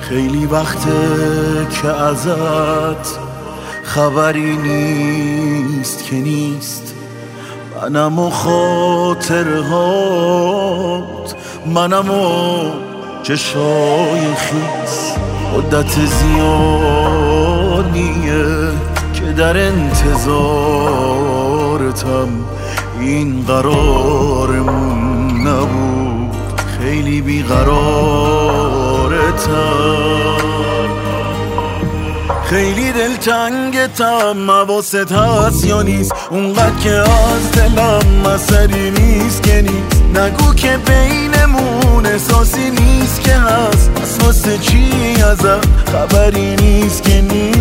خیلی وقته که ازت خبری نیست که نیست. منم و خاطرهات، منم و چشای خیس. مدت زیادیه که در انتظارتم، این قرارمون نبود، خیلی بیقرارتم. خیلی دلتنگتم، حواست هست یا نیست؟ اونقدر که از دلم اثری نیست که نیست. نگو که بینمون احساسی نیست که هست، پس واسه چی ازت خبری نیست که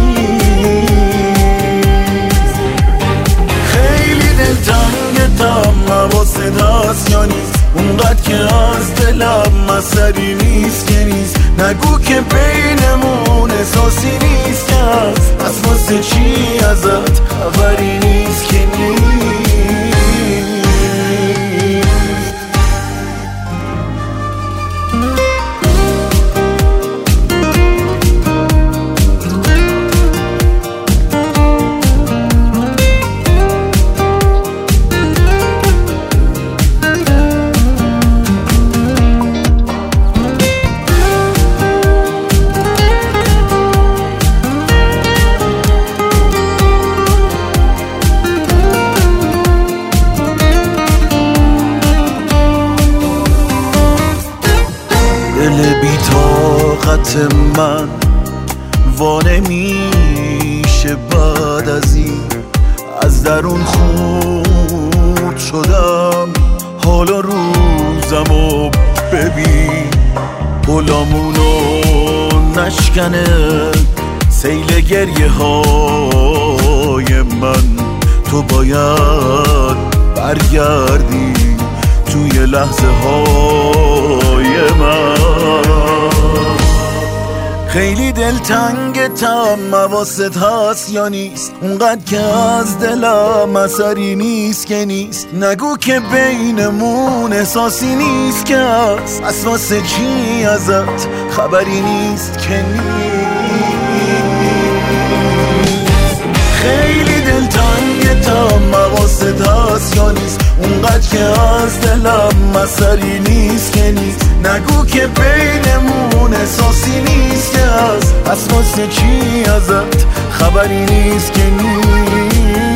نیست؟ خیلی دلتنگتم، حواست هست یا نیست؟ اونقدر که از دلم اثری نیست که نیست. نگو که بینمون احساسی نیست که هست، پس واسه چی ازت خبری نیست که نیست؟ دل بی طاقت من وانه میشه بعد از این. از درون خورد شدم، حالا روزمو ببین. پلامونو نشکنه سیل گریه های من. تو باید برگردی توی لحظه های من. خیلی دلتنگتم، حواست هست یا نیست؟ اونقدر که از دلم اثری نیست که نیست. نگو که بینمون احساسی نیست که هست، پس واسه چی ازت خبری نیست که نیست؟ خیلی دلتنگتم، حواست هست یا نیست؟ اونقدر که از دلم اثری نیست که نیست. نگو که بینمون احساسی نیست که هست، پس واسه چی ازت خبری نیست که نیست؟